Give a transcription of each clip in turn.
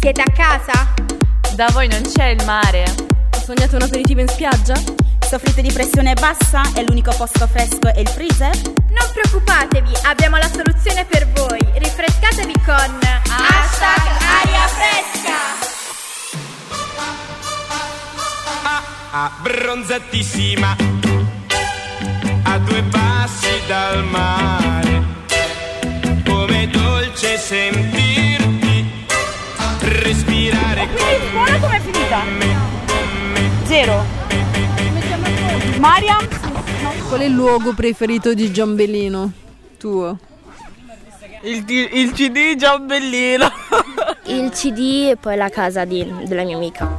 Siete a casa? Da voi non c'è il mare? Sognate un aperitivo in spiaggia? Soffrite di pressione bassa e l'unico posto fresco è il freezer? Non preoccupatevi, abbiamo la soluzione per voi. Rinfrescatevi con #aria fresca. Bronzatissima, a 2 passi dal mare, come dolce sentirti respirare con me. Scuola com'è finita? 0. Mariam? Qual è il luogo preferito di Giambellino? Tuo? Il CD Giambellino. Il CD e poi la casa della mia amica.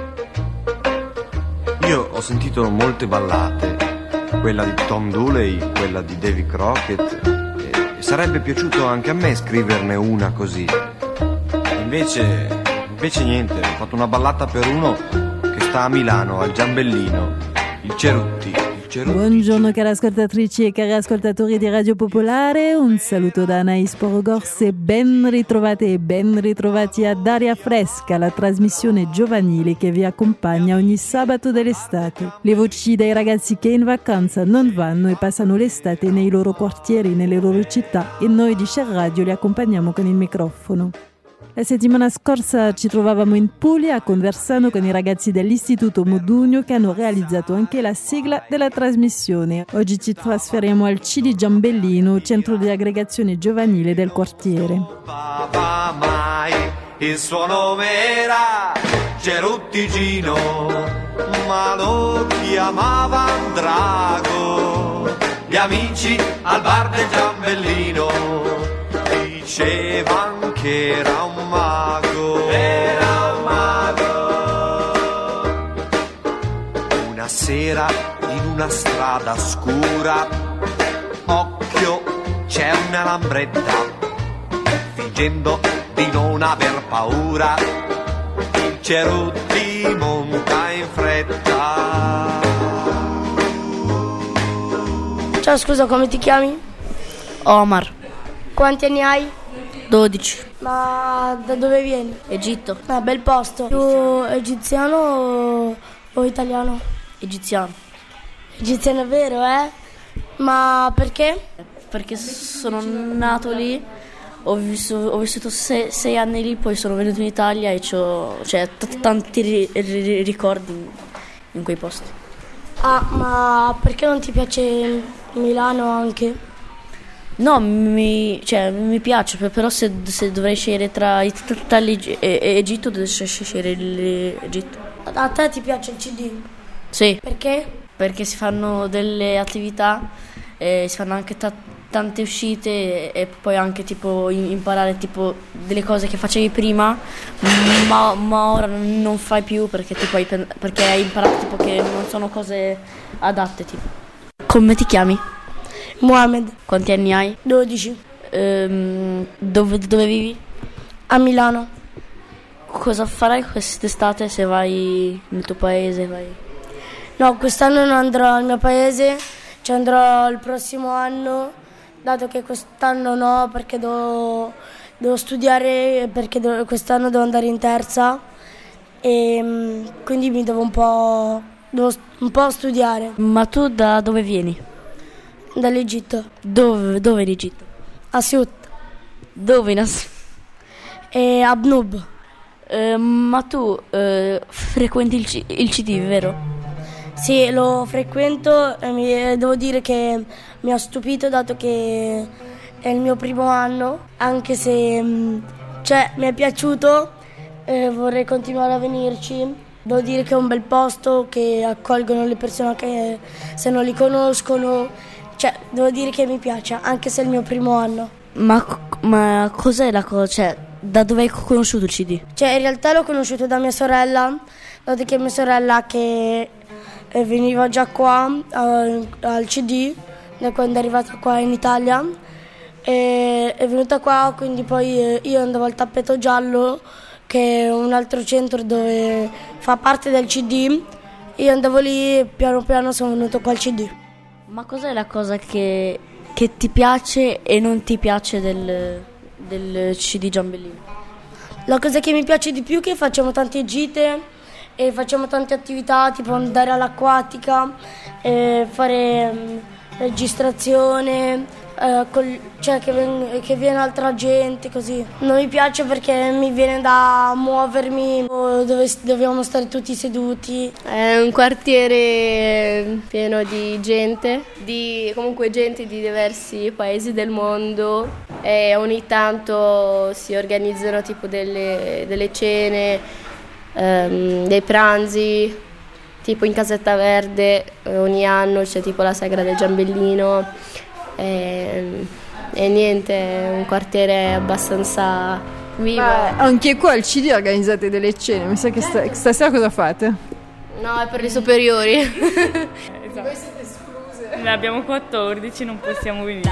Io ho sentito molte ballate, quella di Tom Dooley, quella di Davy Crockett, e sarebbe piaciuto anche a me scriverne una così. Invece niente, ho fatto una ballata per uno che sta a Milano, al Giambellino, il Cerutti. Buongiorno cari ascoltatrici e cari ascoltatori di Radio Popolare, un saluto da Anaïs Porogors e ben ritrovate e ben ritrovati ad Aria Fresca, la trasmissione giovanile che vi accompagna ogni sabato dell'estate. Le voci dei ragazzi che in vacanza non vanno e passano l'estate nei loro quartieri, nelle loro città, e noi di Share Radio li accompagniamo con il microfono. La settimana scorsa ci trovavamo in Puglia conversando con i ragazzi dell'Istituto Modugno che hanno realizzato anche la sigla della trasmissione. Oggi ci trasferiamo al CD Giambellino, centro di aggregazione giovanile del quartiere. Papà mai, il suo nome era Ceruttigino, ma lo chiamavano Drago. Gli amici al bar del Giambellino dicevano che era un mago. Era un mago. Una sera in una strada scura, occhio, c'è una lambretta. Fingendo di non aver paura, il Cerutti monta in fretta. Ciao, scusa, come ti chiami? Omar. Quanti anni hai? 12. Ma da dove vieni? Egitto. Bel posto. Più egiziano o italiano? Egiziano. Egiziano è vero, eh? Ma perché? Perché sono nato lì, ho vissuto 6 anni lì, poi sono venuto in Italia e ho tanti ricordi in quei posti. Ah, ma perché non ti piace Milano anche? No, mi piace, però se dovrei scegliere tra Italia e Egitto, devo scegliere l'Egitto. A te ti piace il CD? Sì. Perché? Perché si fanno delle attività, si fanno anche tante uscite e poi anche tipo imparare tipo delle cose che facevi prima, ma ora non fai più perché hai imparato tipo che non sono cose adatte tipo. Come ti chiami? Mohamed. Quanti anni hai? 12. Dove vivi? A Milano. Cosa farai quest'estate se vai nel tuo paese? No, quest'anno non andrò al mio paese, ci andrò il prossimo anno, dato che quest'anno no, perché devo studiare, perché quest'anno devo andare in terza e quindi mi devo un po' studiare. Ma tu da dove vieni? Dall'Egitto. Dove l'Egitto? A Siut. Dove in As? E a Bnub. Ma tu frequenti il CD, vero? Sì, lo frequento e devo dire che mi ha stupito dato che è il mio primo anno, anche se mi è piaciuto, vorrei continuare a venirci. Devo dire che è un bel posto, che accolgono le persone che se non li conoscono. Devo dire che mi piace, anche se è il mio primo anno. Ma cos'è la cosa? Da dove hai conosciuto il CD? In realtà l'ho conosciuto da mia sorella, dato che mia sorella che veniva già qua al CD, quando è arrivata qua in Italia, è venuta qua, quindi poi io andavo al Tappeto Giallo, che è un altro centro dove fa parte del CD, io andavo lì e piano piano sono venuto qua al CD. Ma cos'è la cosa che ti piace e non ti piace del CD Giambellino? La cosa che mi piace di più è che facciamo tante gite e facciamo tante attività, tipo andare all'acquatica, fare registrazione, che viene altra gente, così. Non mi piace perché mi viene da muovermi dove dobbiamo stare tutti seduti. È un quartiere pieno di gente, comunque gente di diversi paesi del mondo, e ogni tanto si organizzano tipo delle cene, dei pranzi, tipo in Casetta Verde ogni anno c'è tipo la sagra del Giambellino. E niente, è un quartiere abbastanza vivo. Anche qua al CD organizzate delle cene, mi sa che stasera cosa fate? No, è per le superiori. Esatto. Voi siete escluse. Ne abbiamo 14, non possiamo venire.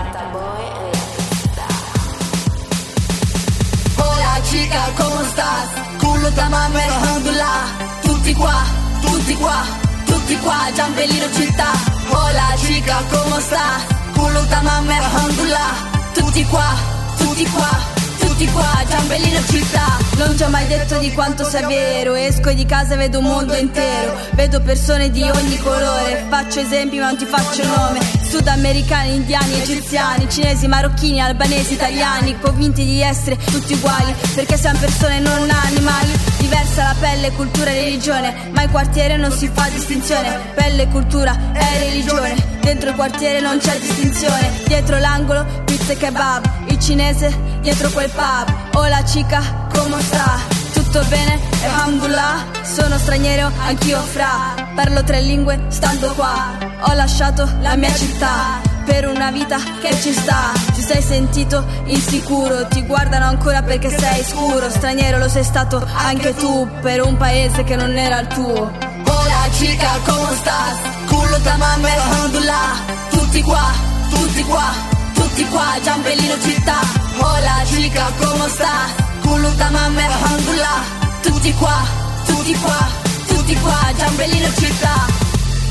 Hola chica, ¿cómo estás? Culo tamam alhamdulillah. Tutti qua, tutti qua, tutti qua, Giambellino città. Hola chica, ¿cómo estás? Culo tamam alhamdulillah. Tutti qua, tutti qua, tutti qua, Giambellino città. Non ti ho mai detto di quanto sei vero. Esco di casa e vedo un mondo intero. Vedo persone di ogni colore. Faccio esempi ma non ti faccio nome. Sudamericani, indiani, egiziani, cinesi, marocchini, albanesi, italiani, convinti di essere tutti uguali, perché siamo persone non animali. Diversa la pelle, cultura e religione, ma in quartiere non si fa distinzione. Pelle, cultura e religione, dentro il quartiere non c'è distinzione. Dietro l'angolo, pizza e kebab, il cinese dietro quel pub. Hola chica, come sta? Tutto bene? Alhamdulillah. Sono straniero, anch'io fra. Parlo 3 lingue, stando qua. Ho lasciato la mia città per una vita che ci sta. Ti sei sentito insicuro, ti guardano ancora perché sei scuro. Straniero lo sei stato anche tu, per un paese che non era il tuo. Hola chica, come stas? Culo tamam alhamdulillah. Tutti qua, tutti qua, tutti qua, Giambellino città. Hola chica, come stas? Culo tamam alhamdulillah. Tutti qua, tutti qua, tutti qua, Giambellino città.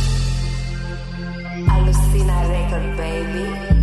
Allusina record, baby.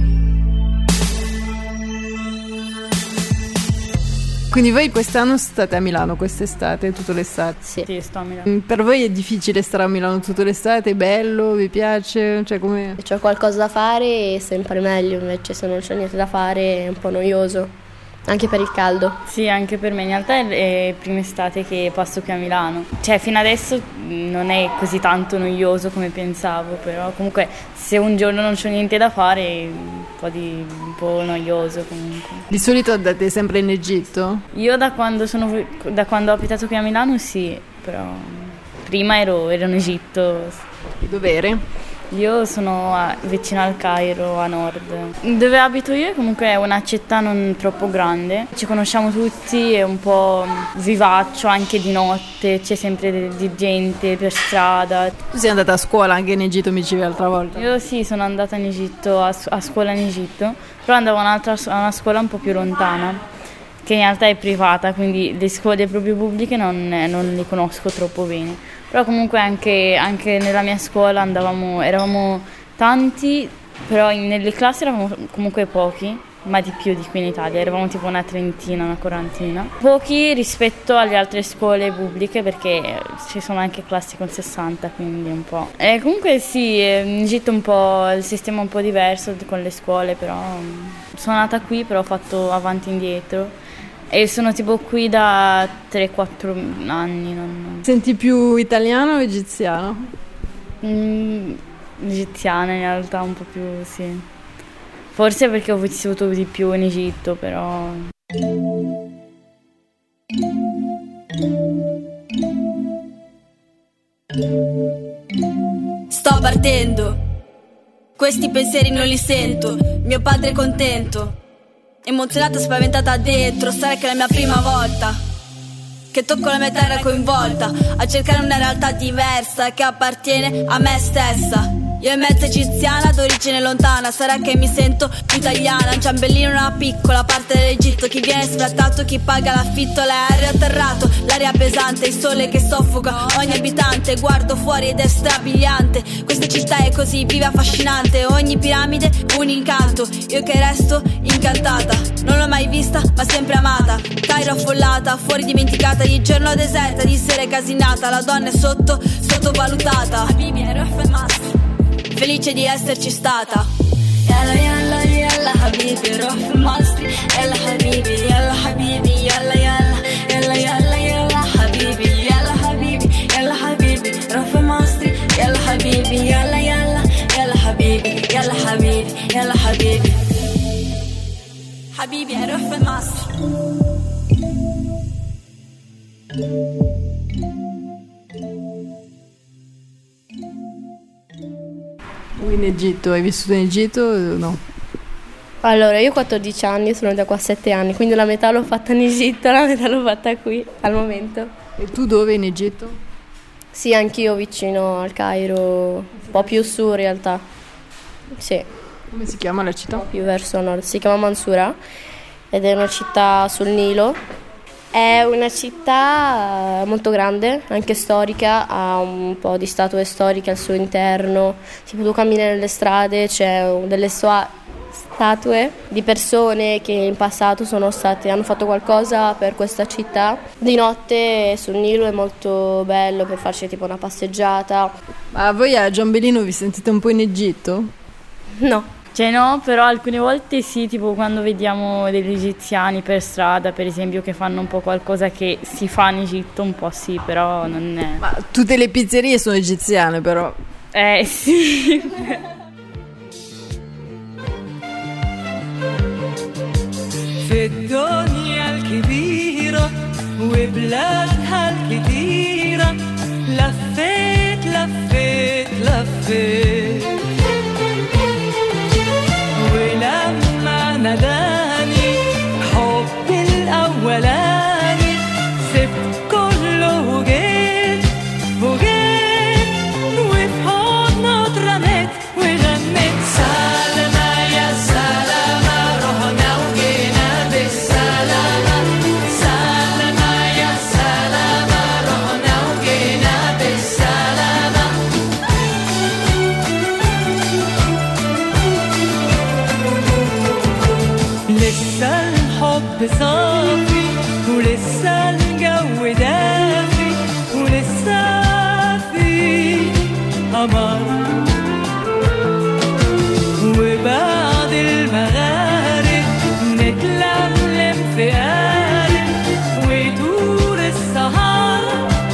Quindi voi quest'anno state a Milano, quest'estate, tutta l'estate? Sì, sto a Milano. Per voi è difficile stare a Milano tutta l'estate? È bello? Vi piace? Cioè, come? C'ho qualcosa da fare è sempre meglio, invece se non c'è niente da fare è un po' noioso. Anche per il caldo? Sì, anche per me. In realtà è la prima estate che passo qui a Milano. Cioè, fino adesso non è così tanto noioso come pensavo, però comunque se un giorno non c'ho niente da fare è un po' noioso comunque. Di solito andate sempre in Egitto? Io da quando ho abitato qui a Milano sì, però prima ero in Egitto. Dove eri? Io sono vicino al Cairo, a nord. Dove abito io comunque è una città non troppo grande. Ci conosciamo tutti, è un po' vivaccio anche di notte, c'è sempre di gente per strada. Tu sei andata a scuola anche in Egitto, mi dicevi l'altra volta? Io sì, sono andata in Egitto, a scuola in Egitto, però andavo a una scuola un po' più lontana, che in realtà è privata, quindi le scuole proprio pubbliche non le conosco troppo bene. Però comunque anche nella mia scuola eravamo tanti, però nelle classi eravamo comunque pochi, ma di più di qui in Italia, eravamo tipo una trentina, una quarantina. Pochi rispetto alle altre scuole pubbliche, perché ci sono anche classi con 60, quindi un po'. E comunque sì, in Egitto il sistema è un po' diverso con le scuole, però sono nata qui, però ho fatto avanti e indietro. E sono tipo qui da 3-4 anni. Senti più italiano o egiziano? Egiziana in realtà, un po' più, sì. Forse perché ho vissuto di più in Egitto, però. Sto partendo, questi pensieri non li sento. Mio padre è contento, emozionata, spaventata dentro. Sarà che è la mia prima volta che tocco la mia terra coinvolta a cercare una realtà diversa che appartiene a me stessa. Io è mezza egiziana d'origine lontana, sarà che mi sento più italiana. Un ciambellino, una piccola parte dell'Egitto, chi viene sfrattato, chi paga l'affitto, l'aereo atterrato, l'aria pesante, il sole che soffoca ogni abitante. Guardo fuori ed è strabiliante, questa città è così viva, affascinante. Ogni piramide un incanto, io che resto incantata. Non l'ho mai vista ma sempre amata, Cairo affollata, fuori dimenticata, di giorno deserta, di sera casinata. La donna è sottovalutata. Habibi è rough and must, felice di esserci stata. Yalla yalla yalla habibi rough and must. Yalla habibi yalla habibi yalla yalla yalla yalla yalla habibi yalla habibi yalla habibi rough and must. Yalla habibi yalla yalla yalla habibi yalla habibi yalla habibi. Habibi è rough and must. Tu in Egitto, hai vissuto in Egitto o no? Allora, io ho 14 anni, sono da qua 7 anni, quindi la metà l'ho fatta in Egitto, la metà l'ho fatta qui, al momento. E tu dove in Egitto? Sì, anch'io vicino al Cairo, un po' più su in realtà. Sì. Come si chiama la città? Un po' più verso nord, si chiama Mansoura ed è una città sul Nilo. È una città molto grande, anche storica, ha un po' di statue storiche al suo interno. Se tu cammini nelle strade c'è delle statue di persone che in passato hanno fatto qualcosa per questa città. Di notte sul Nilo è molto bello per farci tipo una passeggiata. Ma voi a Giambellino vi sentite un po' in Egitto? No. Cioè no, però alcune volte sì, tipo quando vediamo degli egiziani per strada, per esempio, che fanno un po' qualcosa che si fa in Egitto, un po' sì, però non è... Ma tutte le pizzerie sono egiziane però. Sì. في الدنيا الكبيرة وبلادها الكتيرة لفيت لفيت لفيت ولما ناداني حبي الأولاني سبت كله وجيت وفي حضنه اترميت وغنيت سلامة يا سلامة رحنا وجينا بالسلامة سلامة يا سلامة رحنا وجينا بالسلامة لسه الحب صافي ولسه الجو دافي ولسه في قمر وبعد المغارب نتلملم في قارب ويدور السهر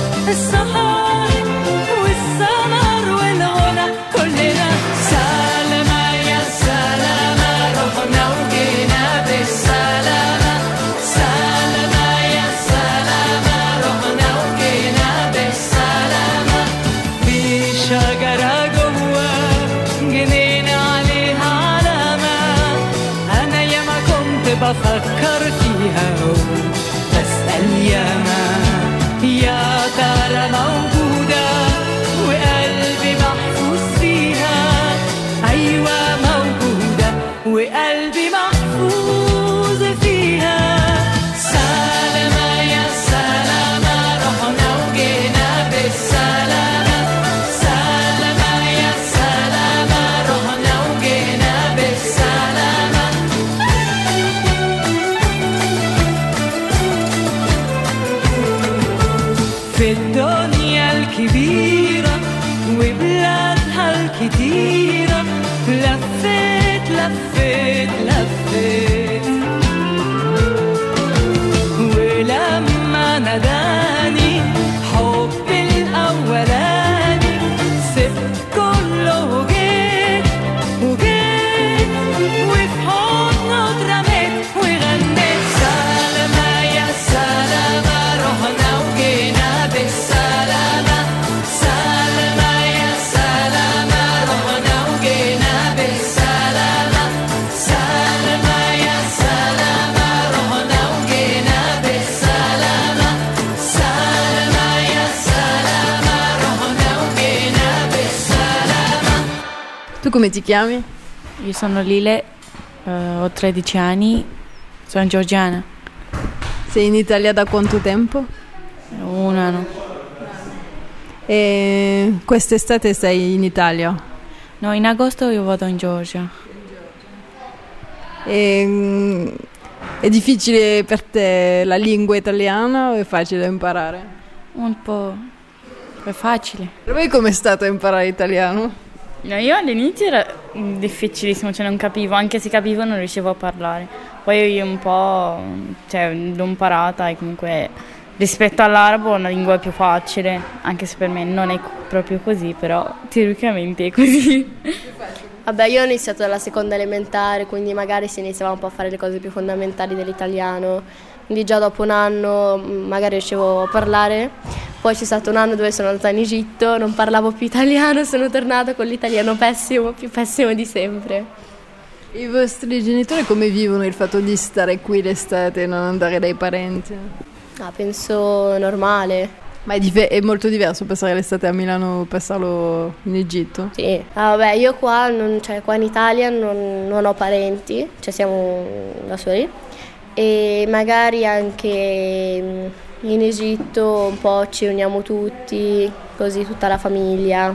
والسمر والغنى كلنا سلامة يا سلامة رحنا وجينا بالسلامة سلامة يا سلامة رحنا وجينا بالسلامة في شجرة جوا جنينة عليها علامة أنا ياما كنت بفكر فيها بسأل ياما يا ترى موجودة وقلبي محفوظ فيها أيوة موجودة وقلبي محفوظ فيها سلامة يا سلامة رحنا وجينا بالسلامة سلامة يا سلامة رحنا وجينا بالسلامة في الدنيا الكبيرة وبلادها الكتيرة لفيت لفيت لفيت ولما ناداني حبي الأولاني سبت كله وجيت وفي حضنه اترميت وغنيت سلامة يا سلامة رحنا وجينا بالسلامة سلامة يا سلامة رحنا وجينا بالسلامة سلامة come ti chiami? Io sono Lile, ho 13 anni, sono georgiana. Sei in Italia da quanto tempo? Un anno. E quest'estate sei in Italia? No, in agosto io vado in Georgia. È difficile per te la lingua italiana o è facile da imparare? Un po', è facile. Per voi com'è stato imparare italiano? No, io all'inizio era difficilissimo, cioè non capivo, anche se capivo non riuscivo a parlare. Poi io un po', cioè, l'ho imparata e comunque rispetto all'arabo è una lingua più facile, anche se per me non è proprio così, però teoricamente è così. Vabbè, io ho iniziato dalla seconda elementare, quindi magari si iniziava un po' a fare le cose più fondamentali dell'italiano, quindi già dopo un anno magari riuscivo a parlare. Poi c'è stato un anno dove sono andata in Egitto, non parlavo più italiano, sono tornata con l'italiano pessimo, più pessimo di sempre. I vostri genitori come vivono il fatto di stare qui l'estate e non andare dai parenti? Penso normale. Ma è molto diverso passare l'estate a Milano o passarlo in Egitto? Sì, vabbè, io qua in Italia non ho parenti, cioè siamo da soli, e magari anche in Egitto un po' ci uniamo tutti, così tutta la famiglia,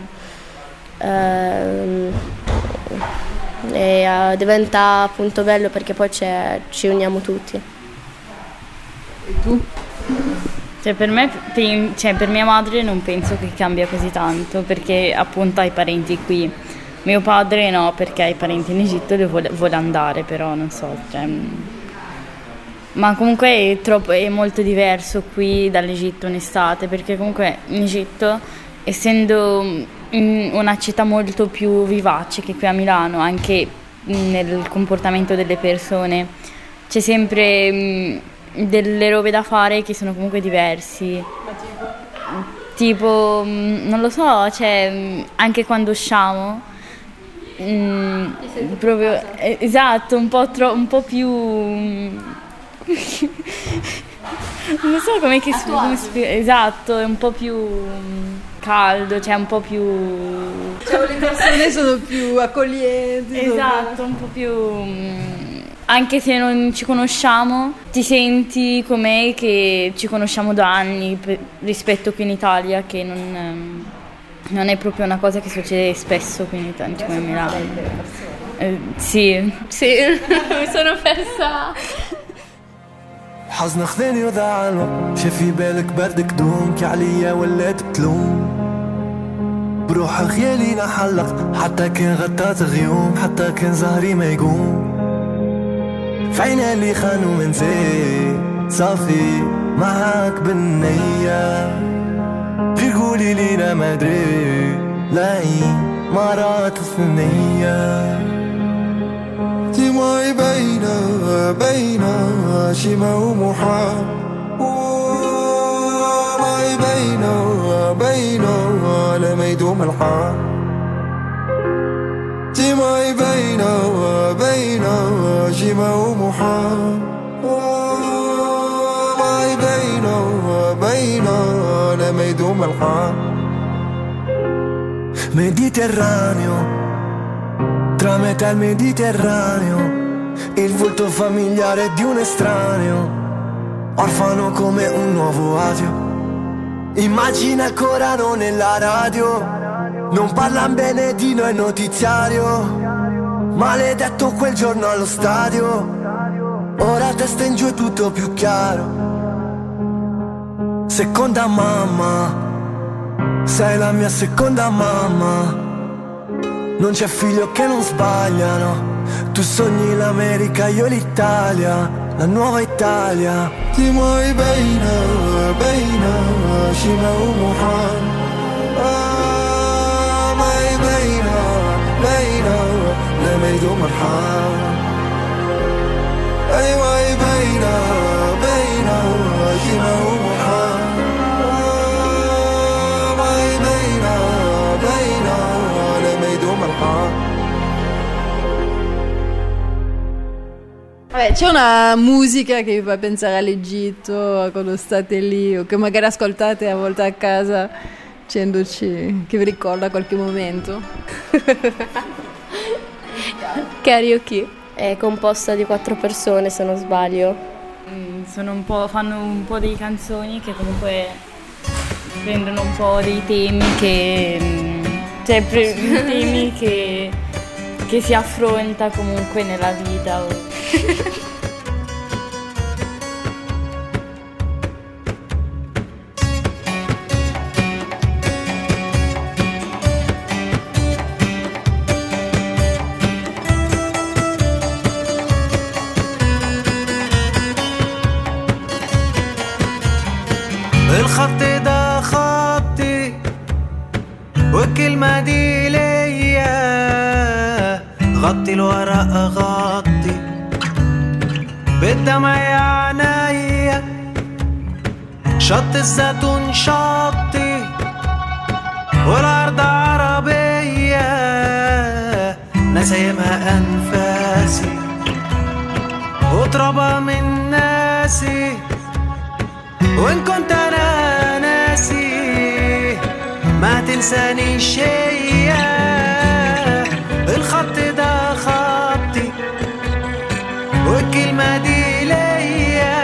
e diventa appunto bello perché poi ci uniamo tutti. E tu? Cioè per mia madre non penso che cambia così tanto, perché appunto ha i parenti qui. Mio padre no, perché ha i parenti in Egitto e vuole andare, però non so, cioè, ma comunque è molto diverso qui dall'Egitto in estate, perché comunque in Egitto, essendo una città molto più vivace che qui a Milano, anche nel comportamento delle persone, c'è sempre delle robe da fare che sono comunque diversi. Tipo, non lo so, cioè anche quando usciamo proprio esatto, un po' più non so come esatto, è un po' più caldo, cioè un po' più, cioè, le persone sono più accoglienti, esatto, un po' più, anche se non ci conosciamo ti senti come che ci conosciamo da anni, rispetto qui in Italia, che non è proprio una cosa che succede spesso qui in Italia, come a Milano. Sì, mi sono persa. حزن خذني وضاع الوقت شافي بالك بردك دومك عليا ولات تلوم بروح خيالي نحلق حتى كان غطات غيوم حتى كان زهري ما يقوم فعينا اللي خانوا من زين صافي معاك بالنية غير قولي لينا ما ادري لاقي مرات ثنية دموعي بينا شيما ومحال ومعي بينا لما يدوم الحال دموعي بينا شيما ومحال ومعي بينا لما يدوم الحال Mediterraneo, tra metà il Mediterraneo, il volto familiare di un estraneo, orfano come un nuovo ateo. Immagina il Corano nella radio, non parlan bene di noi notiziario. Maledetto quel giorno allo stadio, ora testa in giù è tutto più chiaro. Seconda mamma, sei la mia seconda mamma. Non c'è figlio che non sbagliano. Tu sogni l'America, io l'Italia, la nuova Italia. Ti muovi بينا شيما ومحال معي بينا لما يدوم الحال أيوة بينا شيما ومحال معي بينا لما يدوم الحال. Vabbè, c'è una musica che vi fa pensare all'Egitto quando state lì, o che magari ascoltate a volte a casa dicendoci che vi ricorda qualche momento? Karaoke. È composta di 4 persone, se non sbaglio. Fanno un po' delle canzoni che comunque prendono un po' dei temi temi che si affronta comunque nella vita. الخط ده خطي والكلمة دي ليا، غطي الورق غطي بالدمع يا عينيا، شط الزيتون شطي والأرض عربية، نسايمها أنفاسي وترابها من ناسي، وإن كنت أنا ناسي ما تنساني شيء، الخط ده خطي والكلمة دي ليا.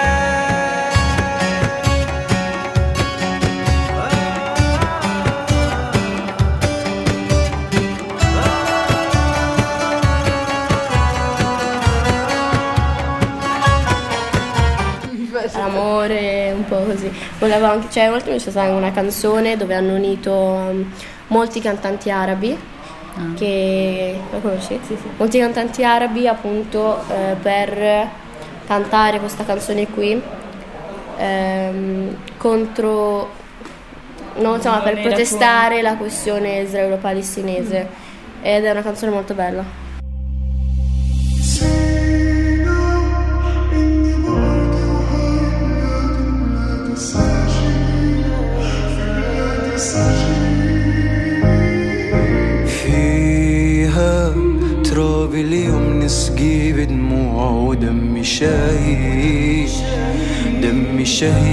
Amore, un po' così. Volevo anche, cioè, una volta mi c'è stata una canzone dove hanno unito molti cantanti arabi, che lo conosci? Sì. Molti cantanti arabi appunto per cantare questa canzone qui contro, no, insomma, per protestare la questione israelo-palestinese, ed è una canzone molto bella. فيها تراب اليوم نسقي بدموع ودمي شهيد، دمي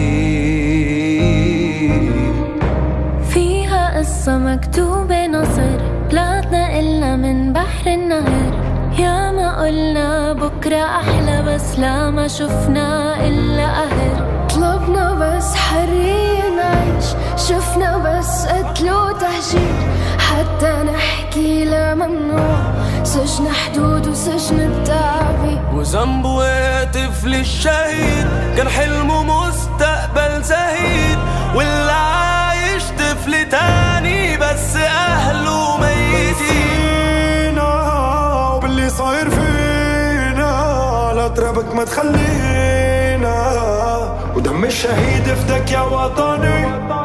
شهيد. فيها قصة مكتوبة نصر، طلعتنا إلا من بحر النهر، يا ما قلنا بكرة أحلى بس لا ما شفنا إلا قهر، طلبنا بس حرية نعيش، شفنا بس قتل وتهجير، حتى نحكي لا ممنوع، سجن حدود وسجن التعبير، وذنبه طفل الشهيد كان حلمه مستقبل زهيد، واللي عايش طفل تاني بس أهله ميتين، وباللي صاير فينا لا ترابك ما تخلينا، ودم الشهيد فدك يا وطني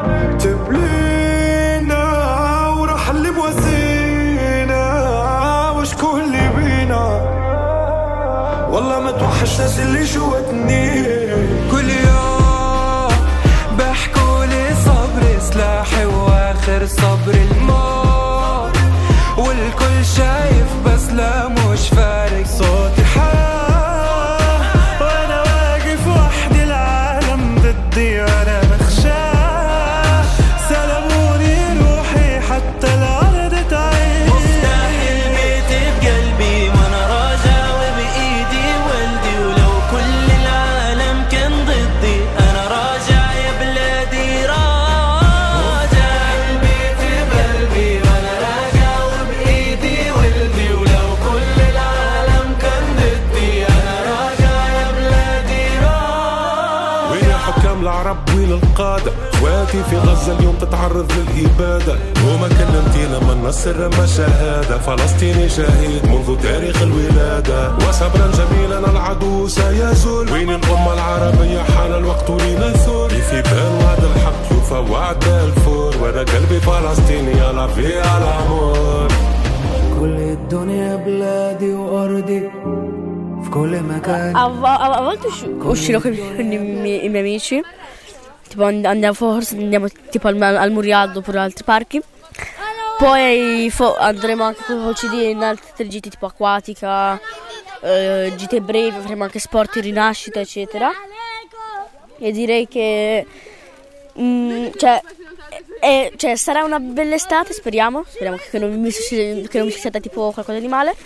تبلينا، وراح اللي بوزينا وشكون اللي بينا، والله ما توحش ناس اللي جواتني، كل يوم بحكولي صبري سلاحي واخر صبر الموت، والكل شايف بس لا مش فارق صوتي حار، وانا واقف وحدي العالم ضدي وانا مخشاش، سلموني روحي حتى الارض تعيش، مفتاح البيت بقلبي وانا راجع وبايدي ولدي، ولو كل العالم كان ضدي انا راجع يا بلادي راجع، البيت بقلبي وانا راجع وبايدي ولدي، ولو كل العالم كان ضدي انا راجع يا بلادي راجع. وين يا حكام العرب وين القادة؟ اخواتي في غزة اليوم تتعرض للإبادة، وما كلمتينا من نصر ما شهادة، فلسطيني شهيد منذ تاريخ الولادة، وصبرا جميلا العدو سيزول، وين الأمة العربية حان الوقت لنثور، في بال وعد الحق يوفى وعد بلفور، وانا قلبي فلسطيني يلا في الأمور، كل الدنيا بلادي وأرضي في كل مكان. A volte uscirò con i miei amici, tipo andiamo tipo al Murialdo oppure altri parchi, poi andremo anche con il CD in altre gite tipo acquatica, gite brevi, faremo anche sport in rinascita eccetera, e direi che cioè Cioè, sarà una bella estate, speriamo che non mi succeda tipo qualcosa di male.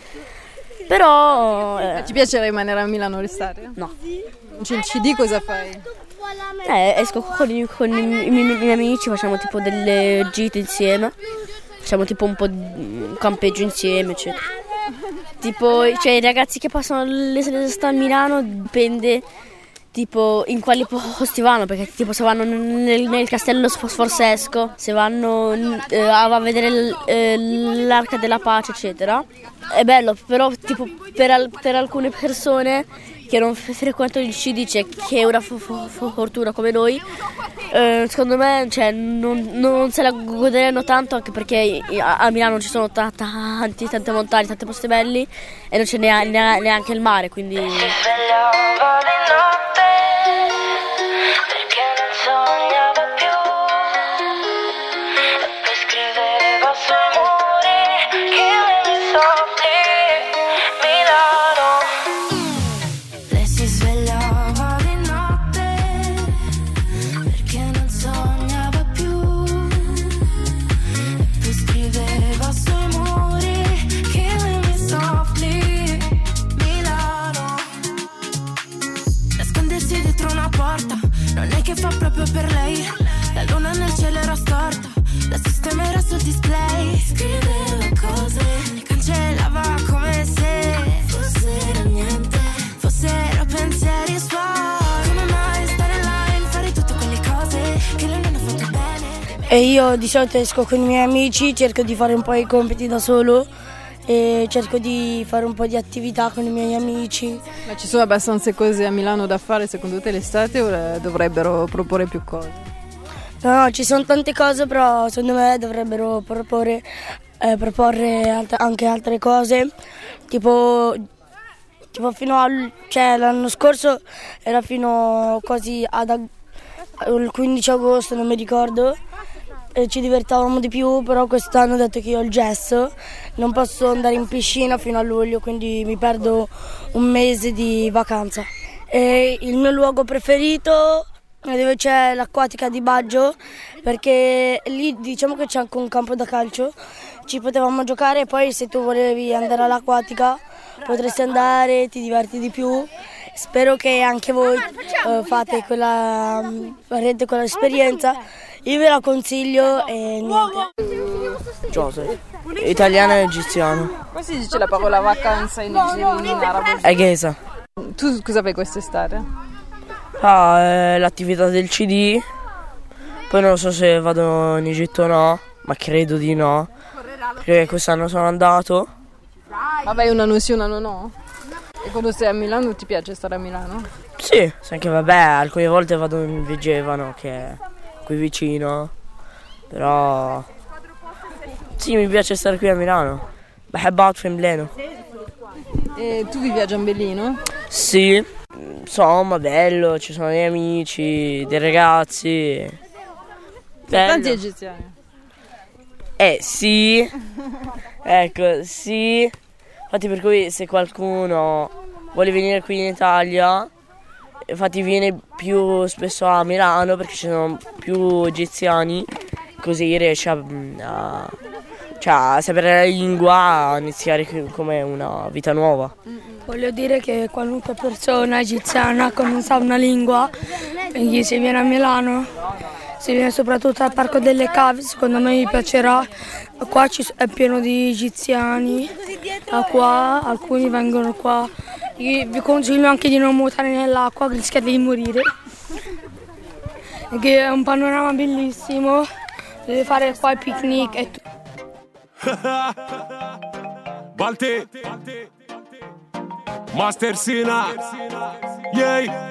Però ti piace rimanere a Milano l'estate? No. Il CD cosa fai? Esco con i miei amici, facciamo tipo delle gite insieme, facciamo tipo un po' di campeggio insieme, eccetera. Tipo, cioè, i ragazzi che passano l'estate a Milano dipende tipo in quali posti vanno, perché tipo se vanno nel castello sforzesco, se vanno a vedere l'Arca della Pace, eccetera, è bello. Però tipo per alcune persone che non frequentano il CD, cioè, che è una fortuna come noi, secondo me, cioè, non se la goderanno tanto, anche perché a Milano ci sono tante montagne, tanti posti belli e non c'è neanche il mare, quindi fa proprio per lei. La luna nel cielo era storta, la sistemerà sul display. Scriveva cose, le cancellava come se fossero niente, fossero pensieri suoi. Come mai stare online, fare tutte quelle cose che lei non ha fatto bene. E io di solito esco con i miei amici, cerco di fare un po' i compiti da solo e cerco di fare un po' di attività con i miei amici. Ma ci sono abbastanza cose a Milano da fare secondo te l'estate o dovrebbero proporre più cose? No, ci sono tante cose, però secondo me dovrebbero proporre anche altre cose, tipo fino cioè l'anno scorso era fino quasi al 15 agosto, non mi ricordo, e ci divertavamo di più, però quest'anno ho detto che io ho il gesso, non posso andare in piscina fino a luglio, quindi mi perdo un mese di vacanza. E il mio luogo preferito è dove c'è l'acquatica di Baggio, perché lì diciamo che c'è anche un campo da calcio, ci potevamo giocare e poi se tu volevi andare all'acquatica potresti andare, ti diverti di più. Spero che anche voi farete quell'esperienza. Io ve la consiglio e niente. Joseph, italiano e egiziano. Come si dice la parola vacanza in arabo? Eghesa. Tu cosa fai quest'estate? L'attività del CD. Poi non so se vado in Egitto o no, ma credo di no, perché quest'anno sono andato. Ma vai un anno sì, un anno no? E quando sei a Milano ti piace stare a Milano? Sì, anche vabbè, alcune volte vado in Vigevano, che è qui vicino, però sì, mi piace stare qui a Milano. بحب في Milano. E tu vivi a Giambellino? Sì, insomma, bello, ci sono dei amici, dei ragazzi. Bello. Tanti egiziani? Sì, ecco, sì. Infatti per cui se qualcuno vuole venire qui in Italia, infatti viene più spesso a Milano perché ci sono più egiziani, così riesce a sapere la lingua, a iniziare come una vita nuova. Voglio dire che qualunque persona egiziana che non sa una lingua, quindi se viene a Milano, se viene soprattutto al Parco delle Cave, secondo me mi piacerà. Qua è pieno di egiziani, qua alcuni vengono qua. Io vi consiglio anche di non nuotare nell'acqua, rischiate di morire, perché è un panorama bellissimo, deve fare qua il picnic e tutto. Balti Master Sina, yeah.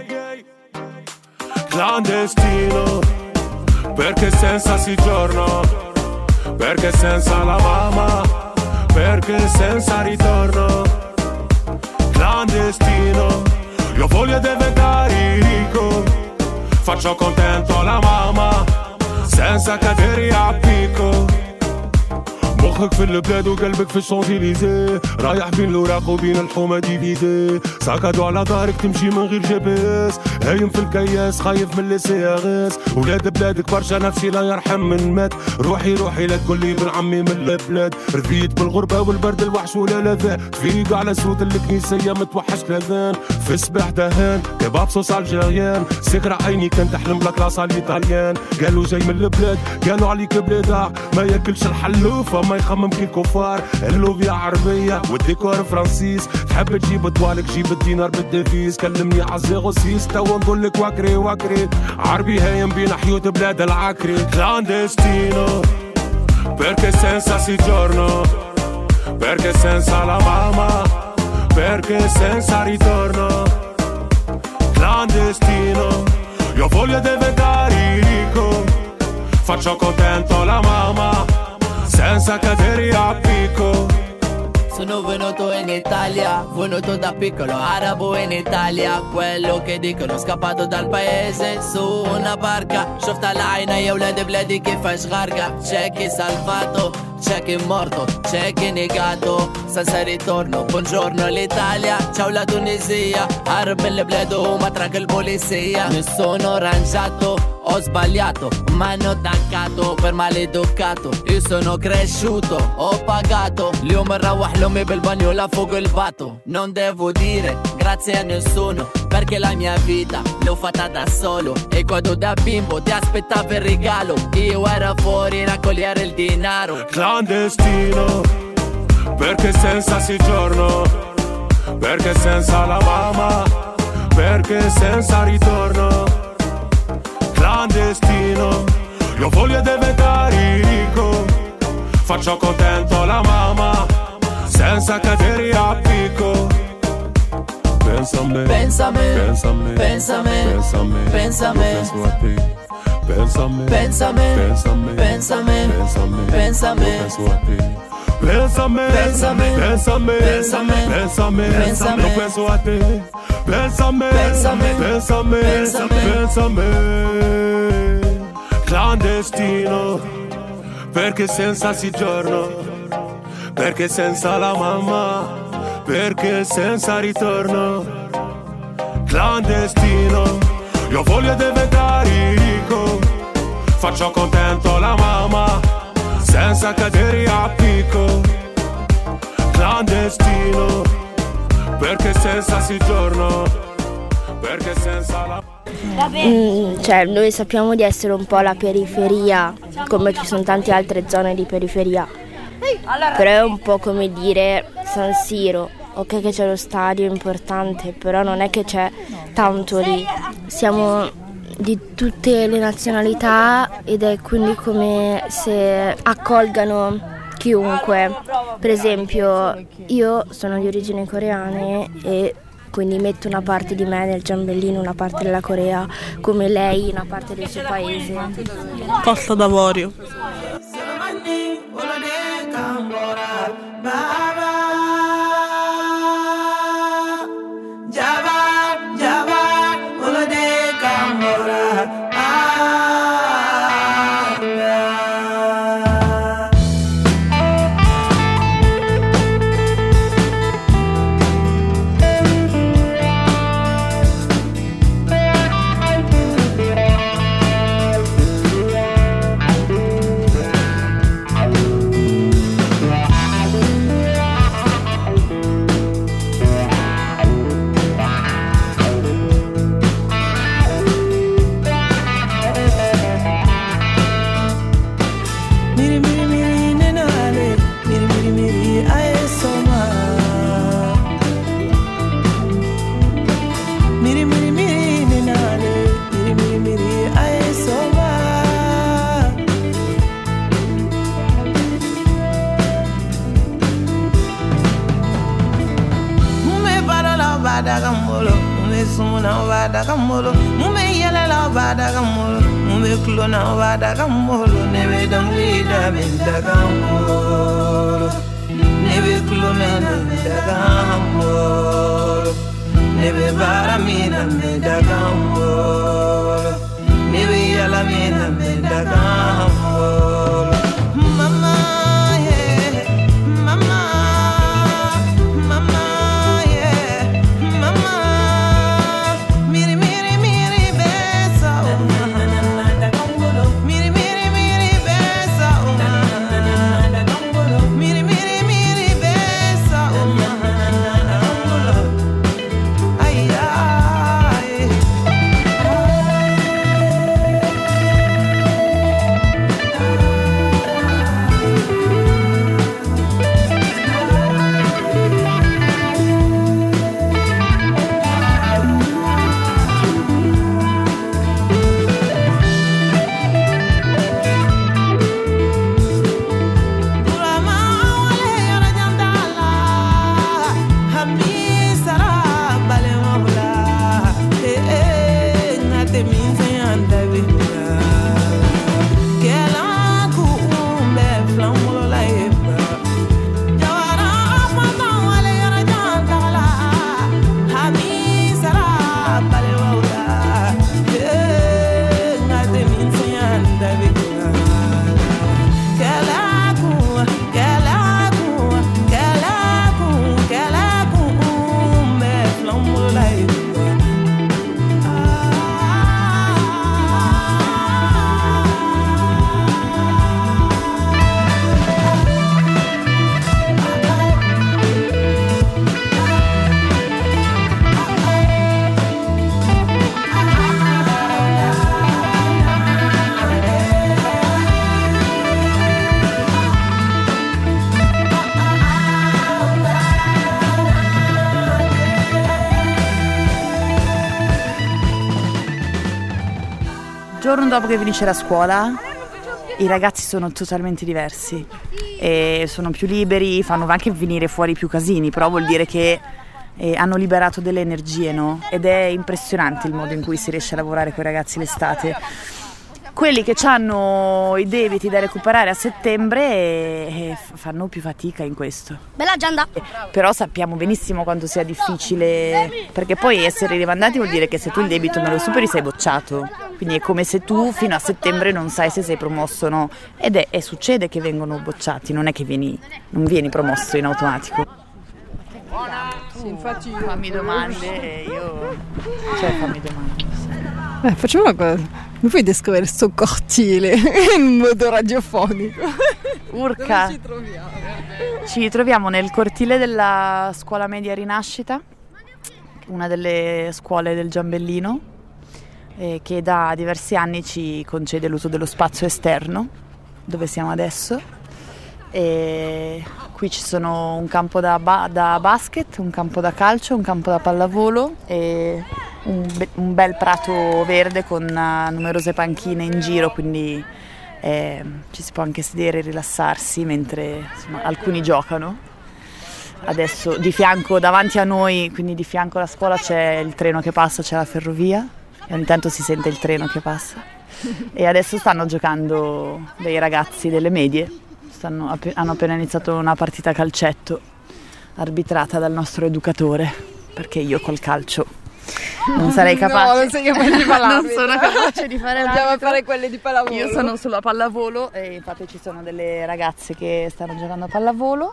Clandestino, perché senza soggiorno, perché senza la mamma, perché senza ritorno. Clandestino, io voglio diventare ricco, faccio contento la mamma, senza cadere a picco. مخك في البلاد وقلبك في الشانزليزيه، رايح بين الوراق وبين الحومه ديفيدي، ساكادو على ظهرك تمشي من غير جي بي اس، هايم في الكياس خايف من السياغيس، ولاد بلادك برشا نفسي لا يرحم من مات، روحي لا تقولي بن عمي من البلاد، رفيت بالغربه والبرد الوحش ولا لذان، تفيق على صوت الكنيسيه متوحش الاذان، في صباح دهان كباب صوص الجيريان، سكر عيني كان تحلم بلا كلاس على الايطاليان، قالوا جاي من البلاد قالوا عليك بلاد ما ياكلش الحلوفه ما يخمم كي الكفار، اللوفيا عربيه والديكور فرانسيس، تحب تجيب طوالك جيب الدينار بالدفيس، كلمني عالزيغو سيس توا نقولك واكري عربي هايم بين حيوت بلاد العكري، كلاندستينو perché senza si giorno, perché senza la mamma, perché senza ritorno, clandestino, io voglio diventare ricco, faccio contento la mamma, senza cadere a picco. Sono venuto in Italia, venuto da piccolo arabo in Italia, quello che dicono scappato dal paese su una barca, شفت العينة يا ولاد بلادي كيفاش غارقة, c'è chi salvato, c'è chi morto, c'è chi negato, senza ritorno, buongiorno l'Italia, ciao la Tunisia, Arab il وما تراك البوليسية, mi sono arrangiato, ho sbagliato, m'hanno attaccato per maleducato, io sono cresciuto, ho pagato, اليوم نروح لأمي بالبانيولا فوق الباتو, non devo dire grazie a nessuno, perché la mia vita l'ho fatta da solo, e quando da bimbo ti aspettavo il regalo, io ero fuori raccogliere il denaro, clandestino, perché senza soggiorno, perché senza la mamma, perché senza ritorno, clandestino, io voglio diventare ricco, faccio contento la mamma, senza cadere a picco. Pensa a me, pensa a me, pensa a me, pensa a me, pensa a me, pensa a me, penso a te. Pensa a me, pensa a me, pensa a me, pensa a me, pensa a me, penso a te. Pensa a me, pensa a me, pensa a me, pensa a me, pensa a me, pensa a me, penso a te. Pensa a me, pensa a me, pensa a me, pensa a me. Clandestino, perché senza soggiorno, perché senza la mamma, perché senza ritorno, clandestino, io voglio diventare ricco, faccio contento la mamma, senza cadere a picco, clandestino, perché senza soggiorno, perché senza la... Cioè, noi sappiamo di essere un po' la periferia, come ci sono tante altre zone di periferia, però è un po' come dire San Siro, ok che c'è lo stadio importante, però non è che c'è tanto lì, siamo di tutte le nazionalità ed è quindi come se accolgano chiunque. Per esempio io sono di origini coreane e quindi metto una parte di me nel giambellino, una parte della Corea, come lei una parte del suo paese. Costa d'Avorio. Mama, yeah. giorno dopo che finisce la scuola i ragazzi sono totalmente diversi e sono più liberi, fanno anche venire fuori più casini, però vuol dire che hanno liberato delle energie, no? Ed è impressionante il modo in cui si riesce a lavorare con i ragazzi l'estate. Quelli che hanno i debiti da recuperare a settembre fanno più fatica in questo. Bella Gianda! Però sappiamo benissimo quanto sia difficile, perché poi essere rimandati vuol dire che se tu il debito non lo superi sei bocciato. Quindi è come se tu fino a settembre non sai se sei promosso o no. Ed succede che vengono bocciati, non è che non vieni promosso in automatico. Sì, infatti fammi domande e io... fammi domande. Facciamo una cosa. Mi puoi descrivere questo cortile in modo radiofonico? Urca. Dove ci troviamo? Ci troviamo nel cortile della scuola media Rinascita, una delle scuole del Giambellino, che da diversi anni ci concede l'uso dello spazio esterno, dove siamo adesso. E qui ci sono un campo da basket, un campo da calcio, un campo da pallavolo e un bel prato verde con numerose panchine in giro, quindi ci si può anche sedere e rilassarsi mentre alcuni giocano. Adesso di fianco, davanti a noi, quindi di fianco alla scuola, c'è il treno che passa, c'è la ferrovia e ogni tanto si sente il treno che passa. E adesso stanno giocando dei ragazzi delle medie, hanno appena iniziato una partita a calcetto arbitrata dal nostro educatore, perché io col calcio non sarei capace. No, non sei capace di pallavolo. Non sono capace di fare Andiamo a fare quelle di pallavolo. Io sono sulla pallavolo e infatti ci sono delle ragazze che stanno giocando a pallavolo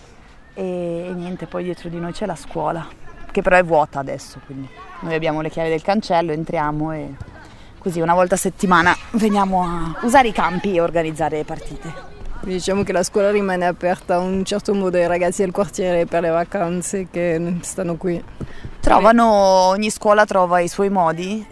e niente, poi dietro di noi c'è la scuola, che però è vuota adesso, quindi noi abbiamo le chiavi del cancello, entriamo e così una volta a settimana veniamo a usare i campi e organizzare partite. Diciamo che la scuola rimane aperta in un certo modo ai ragazzi del quartiere per le vacanze che stanno qui. Ogni scuola trova i suoi modi.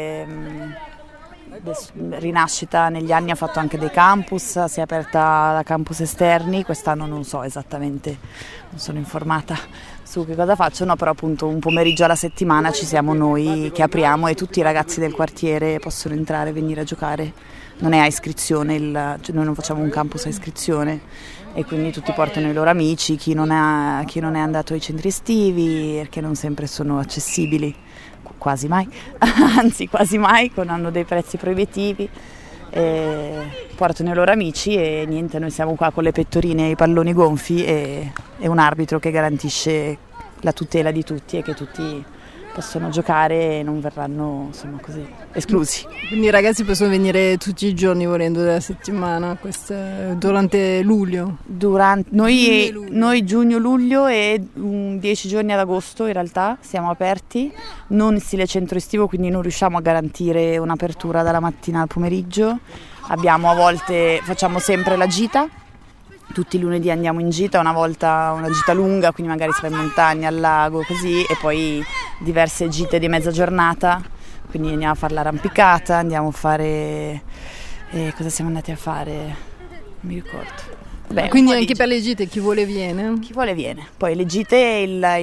Rinascita negli anni ha fatto anche dei campus, si è aperta da campus esterni, quest'anno non so esattamente, non sono informata su che cosa facciano, però appunto un pomeriggio alla settimana ci siamo noi che apriamo e tutti i ragazzi del quartiere possono entrare e venire a giocare. Non è a iscrizione, noi non facciamo un campus a iscrizione e quindi tutti portano i loro amici, chi non è andato ai centri estivi, perché non sempre sono accessibili, quasi mai, anzi quasi mai, hanno dei prezzi proibitivi, portano i loro amici e niente, noi siamo qua con le pettorine e i palloni gonfi e un arbitro che garantisce la tutela di tutti e che tutti possono giocare e non verranno esclusi. Quindi i ragazzi possono venire tutti i giorni volendo della settimana, durante luglio? Noi giugno, luglio e 10 giorni ad agosto in realtà siamo aperti, non in stile centro estivo, quindi non riusciamo a garantire un'apertura dalla mattina al pomeriggio. Facciamo sempre la gita. Tutti i lunedì andiamo in gita, una volta una gita lunga, quindi magari si va in montagna, al lago, così, e poi diverse gite di mezza giornata, quindi andiamo a fare l'arrampicata, andiamo a fare... cosa siamo andati a fare? Non mi ricordo. Quindi anche per le gite chi vuole viene? Chi vuole viene. Poi le gite, la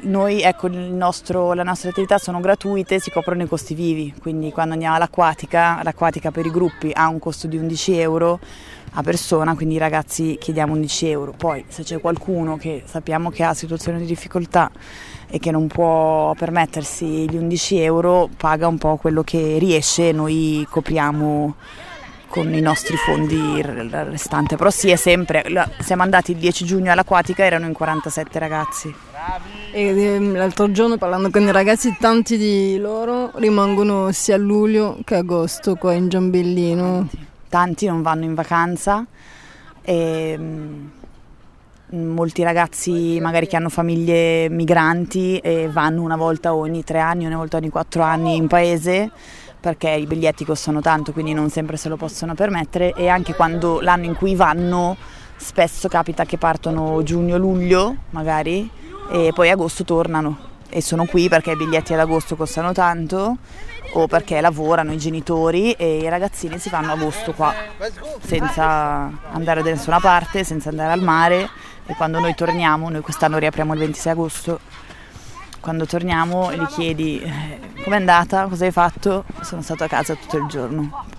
nostra attività sono gratuite, si coprono i costi vivi, quindi quando andiamo l'acquatica per i gruppi ha un costo di 11 euro a persona, quindi i ragazzi chiediamo 11 euro. Poi se c'è qualcuno che sappiamo che ha situazioni di difficoltà e che non può permettersi gli 11 euro, paga un po' quello che riesce e noi copriamo con i nostri fondi il restante. Però sì, è sempre, siamo andati il 10 giugno all'acquatica, erano in 47 ragazzi. E l'altro giorno parlando con i ragazzi, tanti di loro rimangono sia a luglio che a agosto qua in Giambellino. Tanti non vanno in vacanza e molti ragazzi magari che hanno famiglie migranti vanno una volta ogni 3 anni, una volta ogni 4 anni in paese, perché i biglietti costano tanto, quindi non sempre se lo possono permettere, e anche quando l'anno in cui vanno spesso capita che partono giugno-luglio magari e poi agosto tornano e sono qui perché i biglietti ad agosto costano tanto o perché lavorano i genitori, e i ragazzini si fanno agosto qua senza andare da nessuna parte, senza andare al mare, e quando noi torniamo, noi quest'anno riapriamo il 26 agosto, quando torniamo gli chiedi com'è andata, cosa hai fatto? Sono stato a casa tutto il giorno,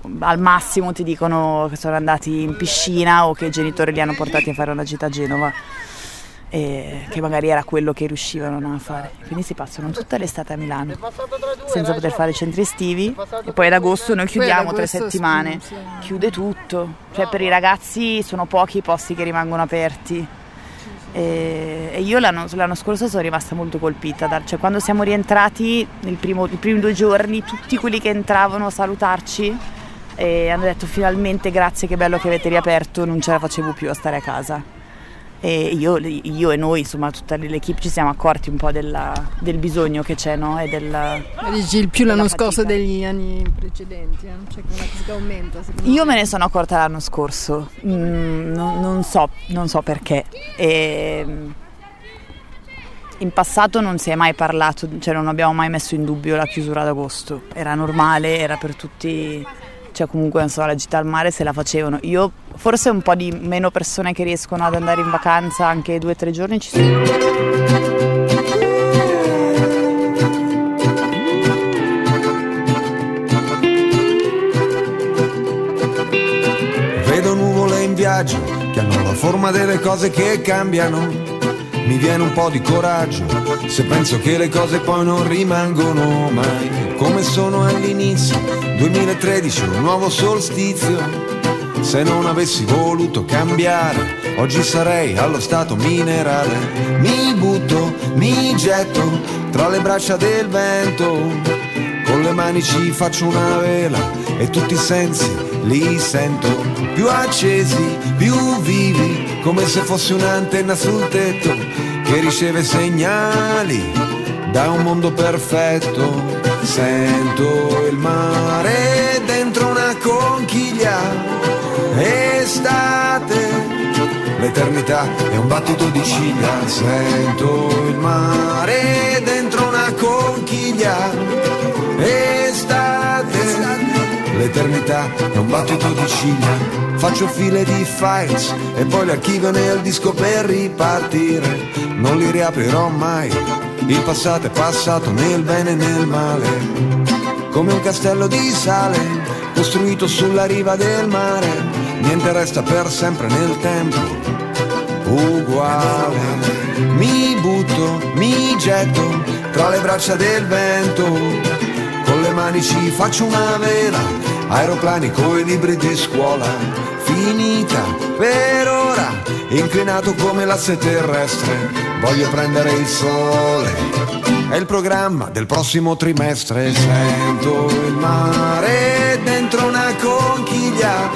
al massimo ti dicono che sono andati in piscina o che i genitori li hanno portati a fare una gita a Genova, e che magari era quello che riuscivano a fare. Quindi si passano tutta l'estate a Milano senza poter fare centri estivi, e poi ad agosto noi chiudiamo 3 settimane, chiude tutto, cioè per i ragazzi sono pochi i posti che rimangono aperti. E io l'anno scorso sono rimasta molto colpita, cioè quando siamo rientrati i primi 2 giorni tutti quelli che entravano a salutarci hanno detto finalmente grazie, che bello che avete riaperto, non ce la facevo più a stare a casa. E io e noi, insomma tutta l'equipe, ci siamo accorti un po' del bisogno che c'è, no? E dici il più l'anno scorso degli anni precedenti, cioè che la fatica aumenta. Io me ne sono accorta l'anno scorso, non so perché. In passato non si è mai parlato, cioè non abbiamo mai messo in dubbio la chiusura ad agosto, era normale, era per tutti. Cioè comunque non so, la gita al mare se la facevano. Io forse un po' di meno persone che riescono ad andare in vacanza anche 2 o 3 giorni ci sono. Vedo nuvole in viaggio che hanno la forma delle cose che cambiano. Mi viene un po' di coraggio se penso che le cose poi non rimangono mai come sono all'inizio. 2013, un nuovo solstizio. Se non avessi voluto cambiare, oggi sarei allo stato minerale. Mi butto, mi getto tra le braccia del vento. Con le mani ci faccio una vela e tutti i sensi li sento più accesi, più vivi, come se fossi un'antenna sul tetto che riceve segnali da un mondo perfetto. Sento il mare dentro una conchiglia, estate, l'eternità è un battito di ciglia. Sento il mare dentro una conchiglia, estate, l'eternità è un battito di ciglia. Faccio file di files e poi li archivio nel disco per ripartire. Non li riaprirò mai, il passato è passato nel bene e nel male. Come un castello di sale costruito sulla riva del mare. Niente resta per sempre nel tempo, uguale. Mi butto, mi getto tra le braccia del vento. Con le mani ci faccio una vela, aeroplani coi libri di scuola. Finita per ora, inclinato come l'asse terrestre. Voglio prendere il sole, è il programma del prossimo trimestre. Sento il mare dentro una conchiglia,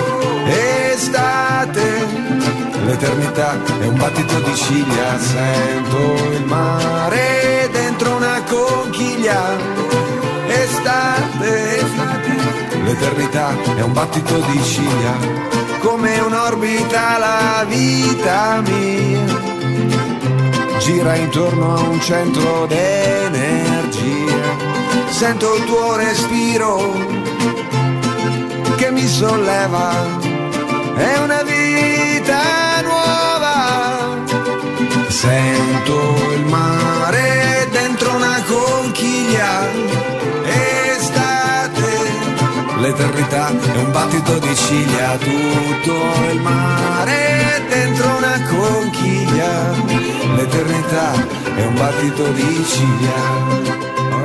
estate, l'eternità è un battito di ciglia. Sento il mare dentro una conchiglia, estate, l'eternità è un battito di ciglia. Come un'orbita la vita mia gira intorno a un centro d'energia. Sento il tuo respiro che mi solleva, è una vita nuova. Sento il mare dentro una conchiglia, l'eternità è un battito di ciglia. Tutto il mare dentro una conchiglia, l'eternità è un battito di ciglia.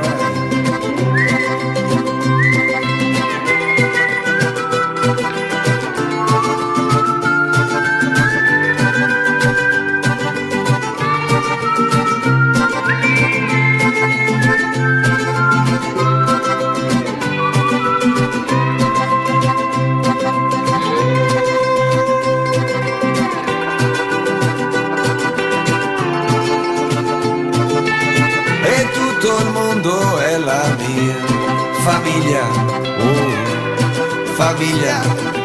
Famiglia, oh, famiglia,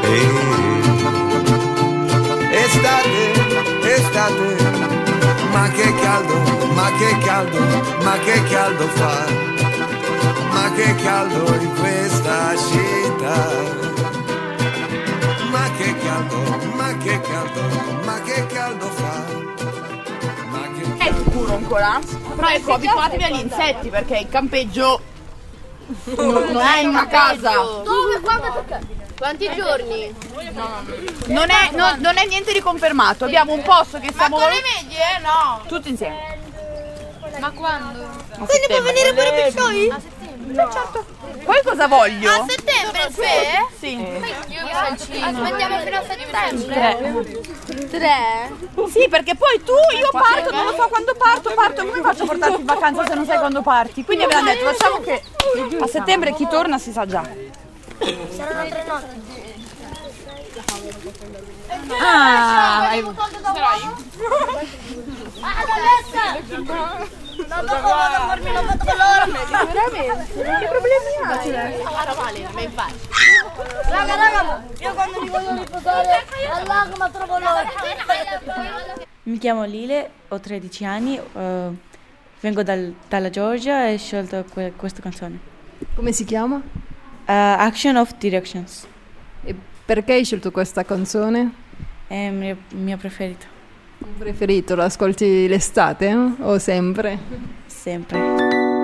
estate, estate, ma che caldo, ma che caldo, ma che caldo fa, ma che caldo in questa città, ma che caldo, ma che caldo, ma che caldo fa. È sicuro ancora? Però ecco, abituatevi agli insetti perché il campeggio Non è in una casa. Dove? Quando? Quanti giorni? Non è niente di confermato. Abbiamo un posto che stiamo... Ma con le medie? No. Tutti insieme. Ma quando? Quindi può venire pure per noi? A settembre. Certo. Poi cosa voglio? A settembre, sì? Sì. Io vado al cinema. Aspettiamo fino a settembre. 3? Sì, perché poi io parto, non lo so quando parto, come faccio a portarti in vacanza se non sai quando parti? Quindi abbiamo detto, facciamo che a settembre chi torna si sa già. Saranno 3 notti. Ah, No, dopo vado a farmi una foto con loro. Veramente? Che problemi hai? Vale, ma infatti. Raga, io quando mi voglio riposare al lago ma trovo loro. Mi chiamo Lile, ho 13 anni, vengo dalla Georgia e ho scelto questa canzone. Come si chiama? Action of Directions. E perché hai scelto questa canzone? È il mio preferito. Preferito, lo ascolti l'estate o sempre? Sempre.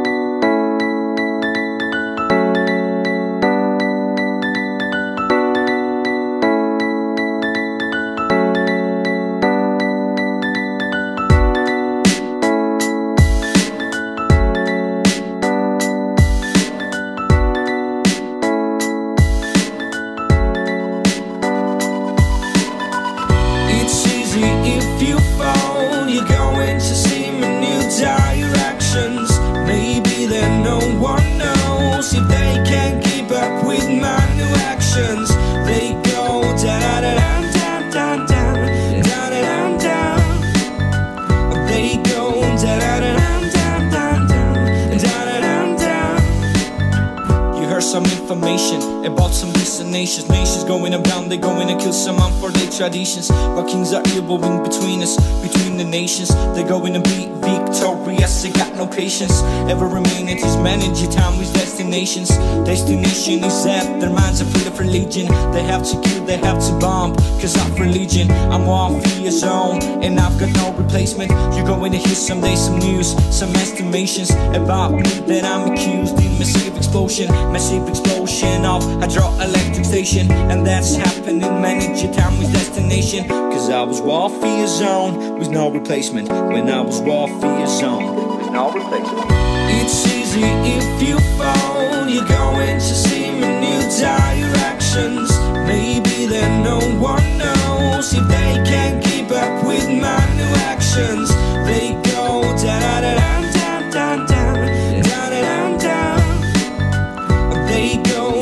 About some destinations, nations going around, they going to kill someone for their traditions. While kings are elbowing between us, between the nations, they're going to be victorious, they got no patience. Ever remain at his manage your time with destinations. Destination is that their minds are full of religion. They have to kill, they have to bomb, cause of religion. I'm one for your zone, and I've got no replacement. You're going to hear someday some news, some estimations about me that I'm accused in massive explosion of hydroelectric station. And that's happening, manage your time with destination. Cause I was warfare zone with no replacement. When I was warfare zone with no replacement. It's easy if you fall, you're going to see my new directions. Maybe that no one knows if they can't keep up with my new actions. They go da-da-da-da, da-da-da-da, da-da-da-da. They go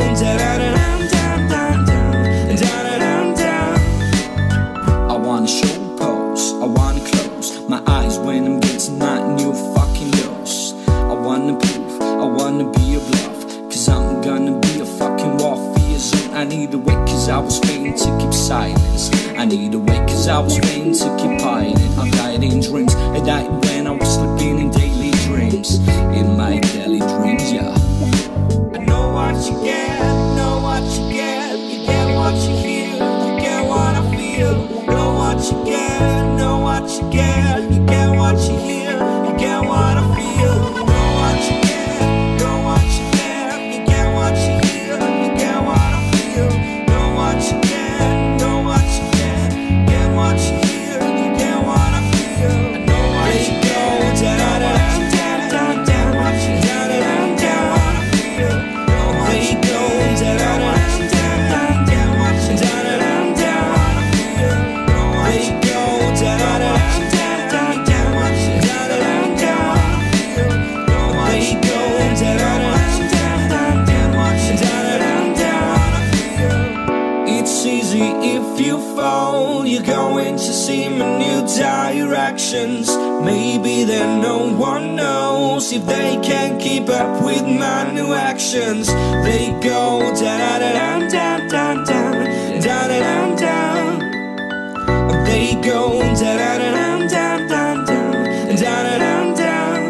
I wanna show pose, I wanna close my eyes when I'm getting my new fucking dose. I wanna prove, I wanna be a bluff, cause I'm gonna be a fucking warfare zone. I need a way cause I was fain to keep silence. I need a way cause I was fain to keep hiding. I died in dreams, I died when I was sleeping in daily dreams. In my daily dreams, yeah. What you get, know what you get what you hear, you get what I feel. Know what you get, you get what you hear, you get what I feel. Know what you get, know what you get what you hear, you get what I feel. Know what you get, know what you get what you hear, you get what I feel. I know what you go, da-da-da-da-da-da-da, what you da-da-da-da-da, what I feel. There you go, da-da-da-da-da-da, get what you da-da-da-da-da, what I feel. There you go, da-da-da-da-da-da, get what you da-da-da-da-da, what I feel. There you go, da-da-da-da-da-da, get what you da-da-da-da-da, what I feel. It's easy if you fall, you're going to see my new directions. Maybe that no one knows if they can't keep up with my new actions. They go da-da-da-da-da-da-da, da-da-da-da. They go da-da-da-da-da-da, da-da-da-da.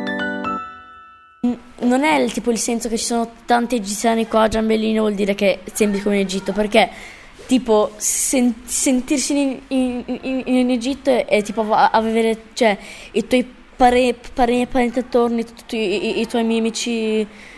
Non è il senso che ci sono tanti egiziani qua a Giambellino vuol dire che sembri come in Egitto, perché tipo sentirsi in Egitto è tipo avere, cioè, i tuoi parenti attorno, tutti i tuoi amici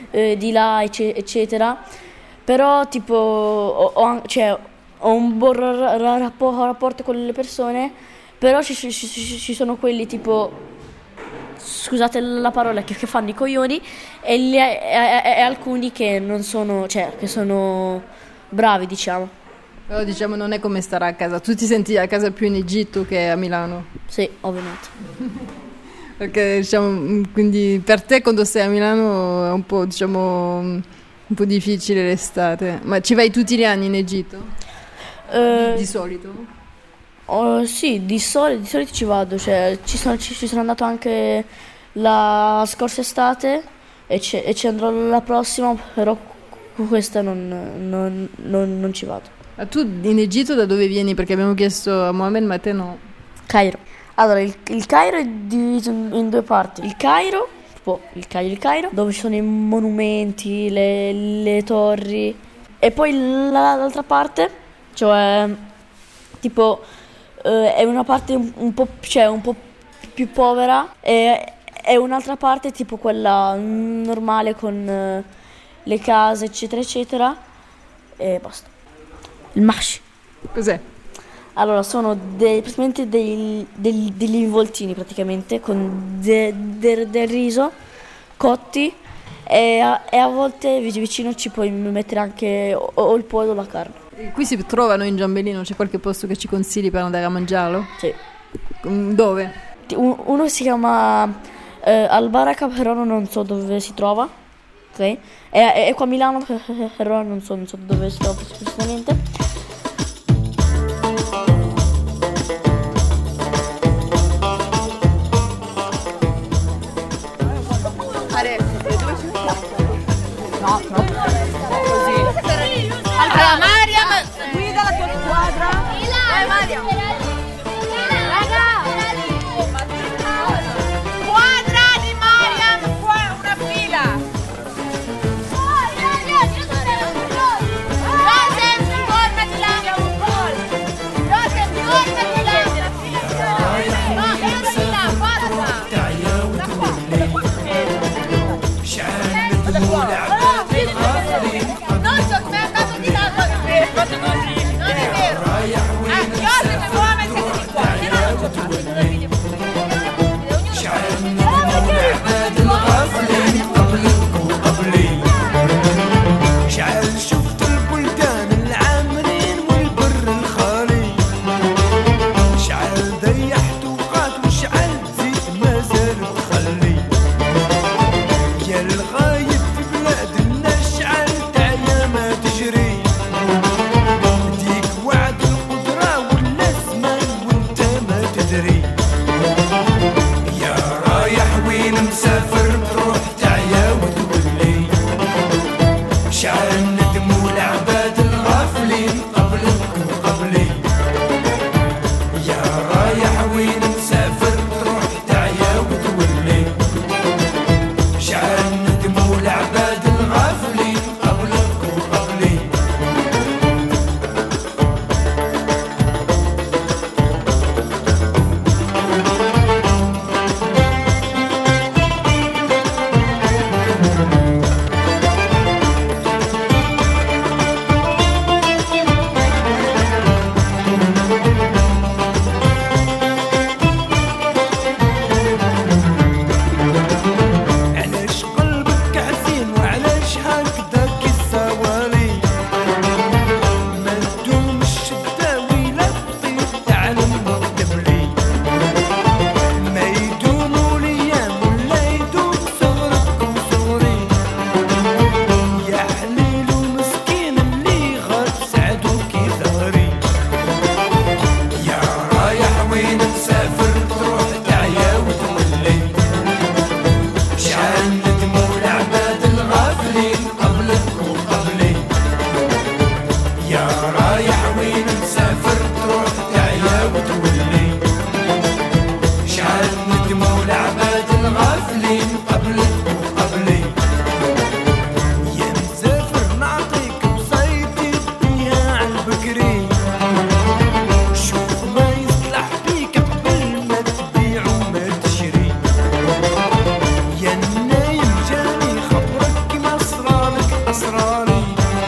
di là, eccetera. Però tipo ho un buon rapporto con le persone, però ci sono quelli tipo, scusate la parola, che fanno i coglioni e alcuni che non sono, cioè che sono bravi, diciamo. Però diciamo non è come stare a casa. Tu ti senti a casa più in Egitto che a Milano? Sì, ovviamente. Perché diciamo, quindi per te quando stai a Milano è un po', diciamo, un po' difficile l'estate. Ma ci vai tutti gli anni in Egitto? Di solito? Sì, di solito ci vado, cioè ci sono andato anche la scorsa estate e ci andrò la prossima, però questa non ci vado. Ma tu in Egitto da dove vieni? Perché abbiamo chiesto a Mohamed, ma te no. Cairo. Allora, il Cairo è diviso in due parti. Il Cairo, dove ci sono i monumenti, le torri, e poi l'altra parte, cioè tipo è una parte un po' più povera e un'altra parte tipo quella normale con le case, eccetera, eccetera, e basta. Il mash. Cos'è? Allora, sono praticamente degli involtini praticamente con del riso cotti e a volte vicino ci puoi mettere anche o il pollo o la carne. Qui si trovano in Giambellino, c'è qualche posto che ci consigli per andare a mangiarlo? Sì. Dove? Uno si chiama Al Baraka, però non so dove si trova, ok? È qua a Milano, però non so dove si trova precisamente. No, troppo. Così. Allora, Mariam, guida la tua squadra. Mariam. Raga. Squadra di Mariam, qua una fila. Joseph, formati là. Joseph, formati là. No, formati là, forza. أسراري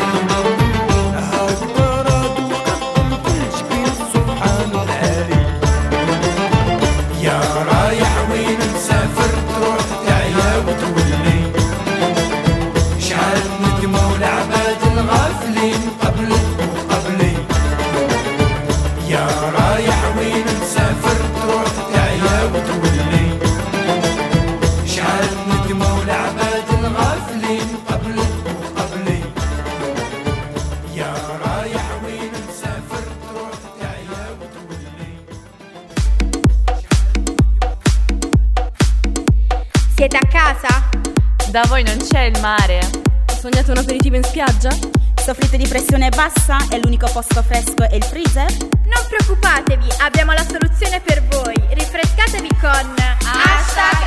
هقدر أقدم كل شي سبحان العالي. يا رايح وين مسافر تروح تعيا وتولي شعل ندموا العباد الغافلين قبلك وقبلي. يا رايح وين مسافر تروح تعيا وتولي شعل ندموا العباد الغافلين قبلك وقبلي. يا رايح وين مسافر تروح تعيا وتولي. Siete a casa? Da voi non c'è il mare? Sognate un aperitivo in spiaggia? Soffrite di pressione bassa e l'unico posto fresco è il freezer? Non preoccupatevi, abbiamo la soluzione per voi. Rinfrescatevi con #.